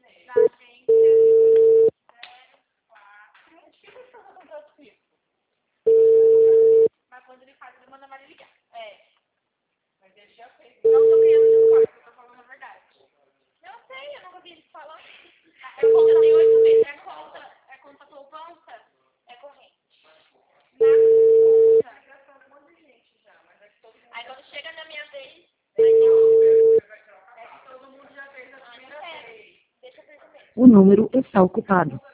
Mas quando ele faz, ele manda mais ligar. É. Mas ele já fez. Não tô criando Discord, eu tô falando a verdade. Eu sei, eu nunca vi ele falando. É conta tem 8 meses. É conta poupança? É corrente. Aí quando chega na minha vez, todo mundo já fez a primeira vez. Deixa eu ver. O número está ocupado.